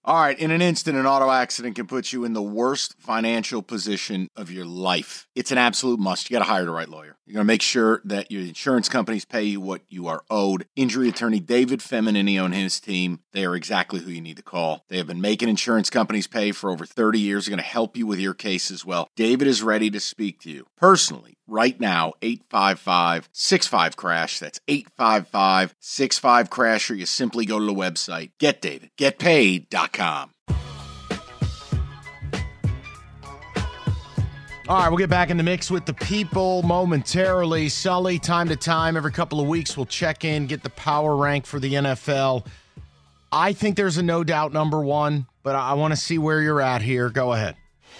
All right, in an instant, an auto accident can put you in the worst financial position of your life. It's an absolute must. You got to hire the right lawyer. You're going to make sure that your insurance companies pay you what you are owed. Injury attorney David Feminini and his team, they are exactly who you need to call. They have been making insurance companies pay for over 30 years. They're going to help you with your case as well. David is ready to speak to you personally right now. 855-65-CRASH. That's 855-65-CRASH, or you simply go to the website, getdavidgetpaid.com. All right, we'll get back in the mix with the people momentarily. Sully, time to time, every couple of weeks, we'll check in, get the power rank for the NFL. I think there's a no doubt number one, but I want to see where you're at here. Go ahead.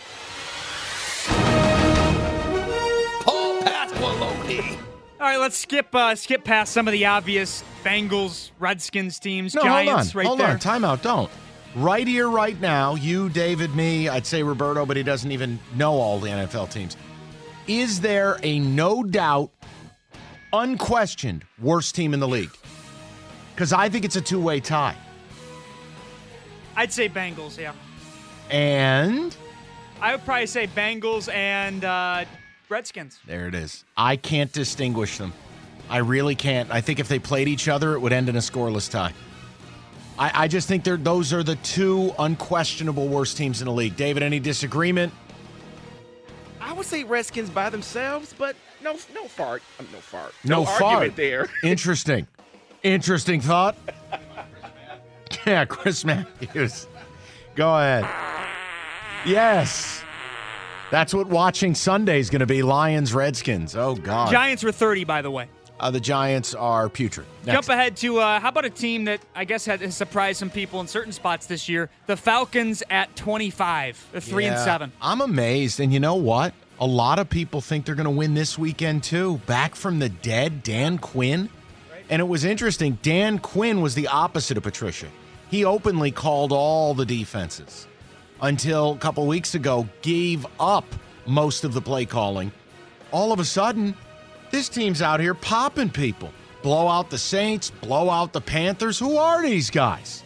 Paul Pasqualoni. All right, let's skip past some of the obvious Bengals, Redskins teams, Giants hold on. Timeout, don't. Right here, right now, you, David, me, I'd say Roberto, but he doesn't even know all the NFL teams. Is there a no doubt, unquestioned, worst team in the league? Because I think it's a two-way tie. I'd say Bengals, yeah. And? I would probably say Bengals and Redskins. There it is. I can't distinguish them. I really can't. I think if they played each other, it would end in a scoreless tie. I just think those are the two unquestionable worst teams in the league. David, any disagreement? I would say Redskins by themselves, but no fart. No fart. Argument there. Interesting thought. Yeah, Chris Matthews. Go ahead. Yes. That's what watching Sunday is going to be, Lions-Redskins. Oh, God. Giants were 30, by the way. The Giants are putrid. Next. Jump ahead to, how about a team that I guess has surprised some people in certain spots this year? The Falcons at 25. They're 3-7. I'm amazed. And you know what? A lot of people think they're going to win this weekend, too. Back from the dead, Dan Quinn. And it was interesting. Dan Quinn was the opposite of Patricia. He openly called all the defenses until a couple weeks ago gave up most of the play calling. All of a sudden, this team's out here popping people. Blow out the Saints, blow out the Panthers. Who are these guys?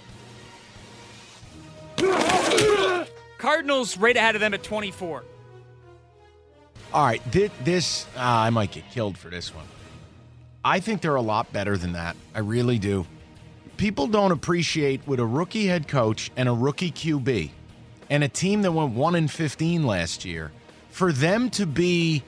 Cardinals right ahead of them at 24. All right, I might get killed for this one. I think they're a lot better than that. I really do. People don't appreciate with a rookie head coach and a rookie QB and a team that went 1-15 last year, for them to be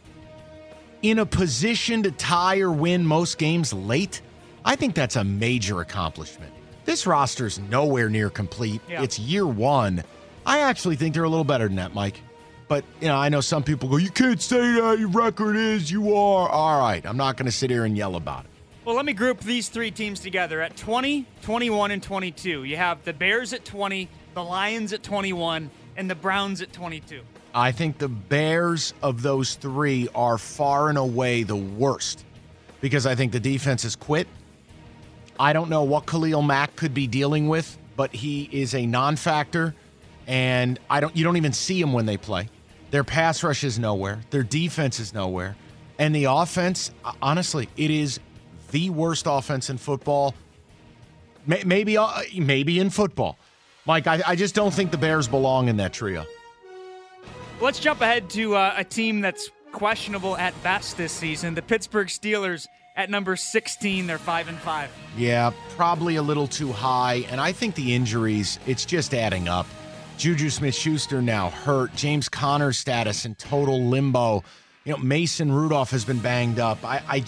in a position to tie or win most games late, I think that's a major accomplishment. This roster's nowhere near complete. Yeah. It's year one. I actually think they're a little better than that, Mike. But, I know some people go, you can't say that, your record is, you are. All right, I'm not going to sit here and yell about it. Well, let me group these three teams together. At 20, 21, and 22, you have the Bears at 20, the Lions at 21, and the Browns at 22. I think the Bears of those three are far and away the worst because I think the defense has quit. I don't know what Khalil Mack could be dealing with, but he is a non-factor, and you don't even see him when they play. Their pass rush is nowhere. Their defense is nowhere. And the offense, honestly, it is the worst offense in football. Maybe in football. Mike, I just don't think the Bears belong in that trio. Let's jump ahead to a team that's questionable at best this season. The Pittsburgh Steelers at number 16. They're 5-5. Yeah, probably a little too high. And I think the injuries, it's just adding up. Juju Smith-Schuster now hurt. James Conner's status in total limbo. Mason Rudolph has been banged up. I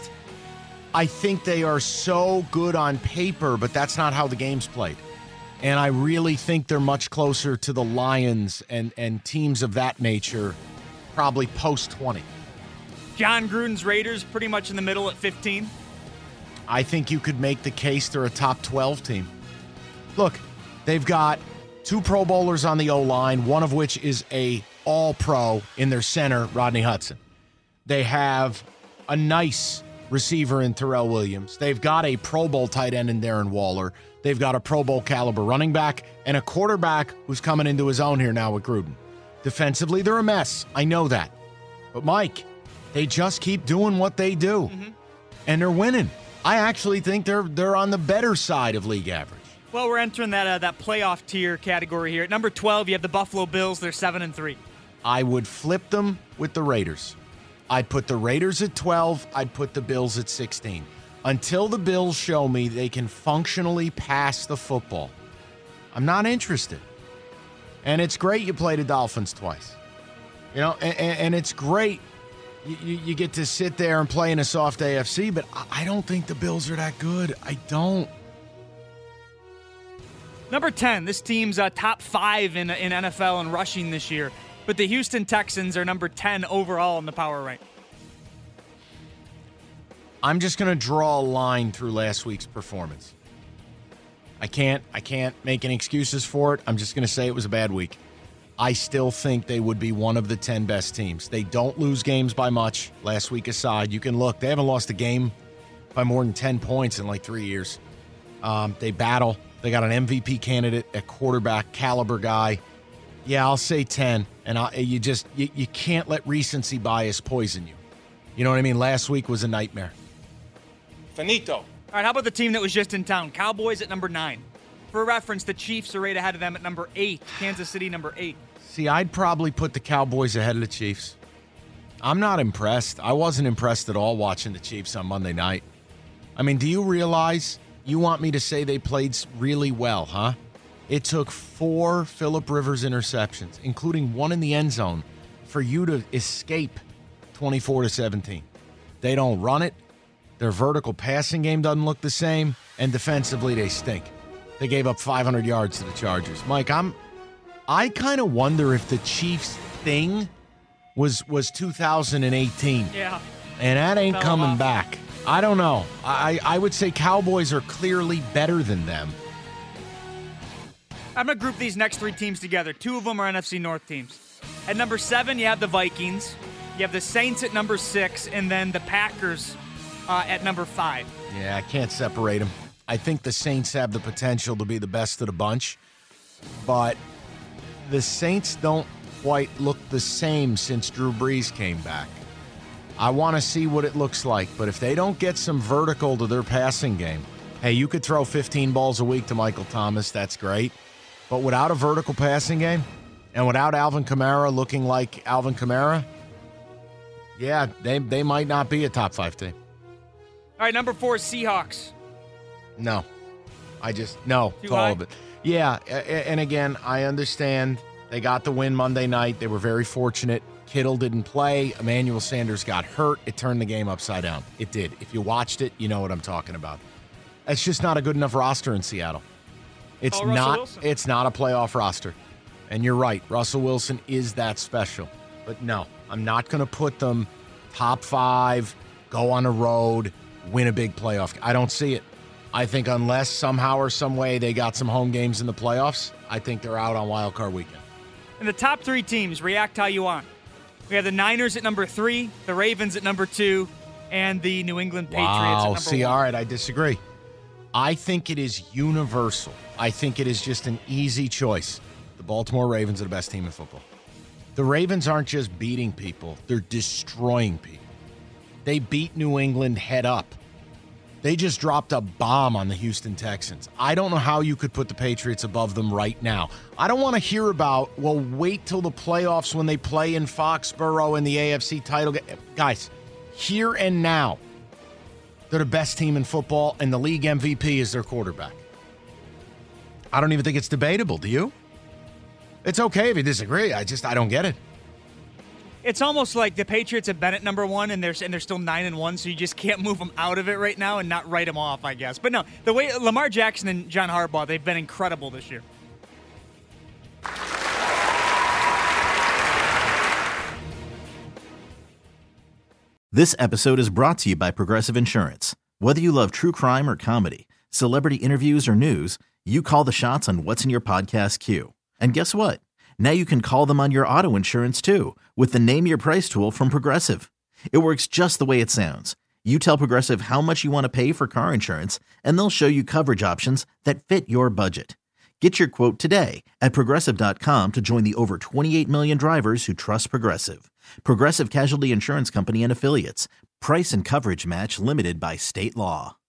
think they are so good on paper, but that's not how the game's played. And I really think they're much closer to the Lions and teams of that nature, probably post-20. John Gruden's Raiders pretty much in the middle at 15. I think you could make the case they're a top 12 team. Look, they've got 2 Pro Bowlers on the O-line, one of which is a All-Pro in their center, Rodney Hudson. They have a nice receiver in Terrell Williams. They've got a Pro Bowl tight end in Darren Waller. They've got a Pro Bowl caliber running back and a quarterback who's coming into his own here now with Gruden. Defensively, they're a mess. I know that. But, Mike, they just keep doing what they do. Mm-hmm. And they're winning. I actually think they're on the better side of league average. Well, we're entering that playoff tier category here. At number 12, you have the Buffalo Bills. They're 7-3. I would flip them with the Raiders. I'd put the Raiders at 12. I'd put the Bills at 16. Until the Bills show me they can functionally pass the football, I'm not interested. And it's great you play the Dolphins twice. You know, and it's great you get to sit there and play in a soft AFC, but I don't think the Bills are that good. I don't. Number 10, this team's top 5 in NFL in rushing this year. But the Houston Texans are number 10 overall in the power rank. I'm just going to draw a line through last week's performance. I can't make any excuses for it. I'm just going to say it was a bad week. I still think they would be one of the 10 best teams. They don't lose games by much, last week aside. You can look. They haven't lost a game by more than 10 points in like 3 years. They battle. They got an MVP candidate, a quarterback caliber guy. Yeah, I'll say 10. And you can't let recency bias poison you. You know what I mean? Last week was a nightmare. Finito. All right, how about the team that was just in town? Cowboys at number 9. For reference, the Chiefs are right ahead of them at number 8. Kansas City, number 8. See, I'd probably put the Cowboys ahead of the Chiefs. I'm not impressed. I wasn't impressed at all watching the Chiefs on Monday night. I mean, do you realize you want me to say they played really well, huh? It took 4 Phillip Rivers interceptions, including one in the end zone, for you to escape 24-17. They don't run it. Their vertical passing game doesn't look the same, and defensively they stink. They gave up 500 yards to the Chargers. Mike, I kind of wonder if the Chiefs thing was 2018. Yeah. And that ain't Fell coming off. back. I don't know. I would say Cowboys are clearly better than them. I'm going to group these next 3 teams together. 2 of them are NFC North teams. At number 7, you have the Vikings. You have the Saints at number 6, and then the Packers at number 5. Yeah, I can't separate them. I think the Saints have the potential to be the best of the bunch, but the Saints don't quite look the same since Drew Brees came back. I want to see what it looks like, but if they don't get some vertical to their passing game, hey, you could throw 15 balls a week to Michael Thomas, that's great, but without a vertical passing game and without Alvin Kamara looking like Alvin Kamara, yeah, they might not be a top 5 team. All right, number 4 is Seahawks. No. No Too to all high? of it. Yeah, and again, I understand they got the win Monday night. They were very fortunate. Kittle didn't play. Emmanuel Sanders got hurt. It turned the game upside down. It did. If you watched it, you know what I'm talking about. It's just not a good enough roster in Seattle. It's Russell Wilson. It's not a playoff roster. And you're right. Russell Wilson is that special. But no, I'm not going to put them top 5, go on the road, win a big playoff. I don't see it. I think unless somehow or some way they got some home games in the playoffs, I think they're out on Wild Card Weekend. And the top 3 teams, react how you want. We have the Niners at number 3, the Ravens at number 2, and the New England Patriots at number 1. All right, I disagree. I think it is universal. I think it is just an easy choice. The Baltimore Ravens are the best team in football. The Ravens aren't just beating people, they're destroying people. They beat New England head up. They just dropped a bomb on the Houston Texans. I don't know how you could put the Patriots above them right now. I don't want to hear about, well, wait till the playoffs when they play in Foxborough in the AFC title game. Guys, here and now, they're the best team in football, and the league MVP is their quarterback. I don't even think it's debatable. Do you? It's okay if you disagree. I don't get it. It's almost like the Patriots have been at number 1 and they're still 9-1, so you just can't move them out of it right now and not write them off, I guess. But no, the way Lamar Jackson and John Harbaugh, they've been incredible this year. This episode is brought to you by Progressive Insurance. Whether you love true crime or comedy, celebrity interviews or news, you call the shots on what's in your podcast queue. And guess what? Now you can call them on your auto insurance too with the Name Your Price tool from Progressive. It works just the way it sounds. You tell Progressive how much you want to pay for car insurance, and they'll show you coverage options that fit your budget. Get your quote today at Progressive.com to join the over 28 million drivers who trust Progressive. Progressive Casualty Insurance Company and Affiliates. Price and coverage match limited by state law.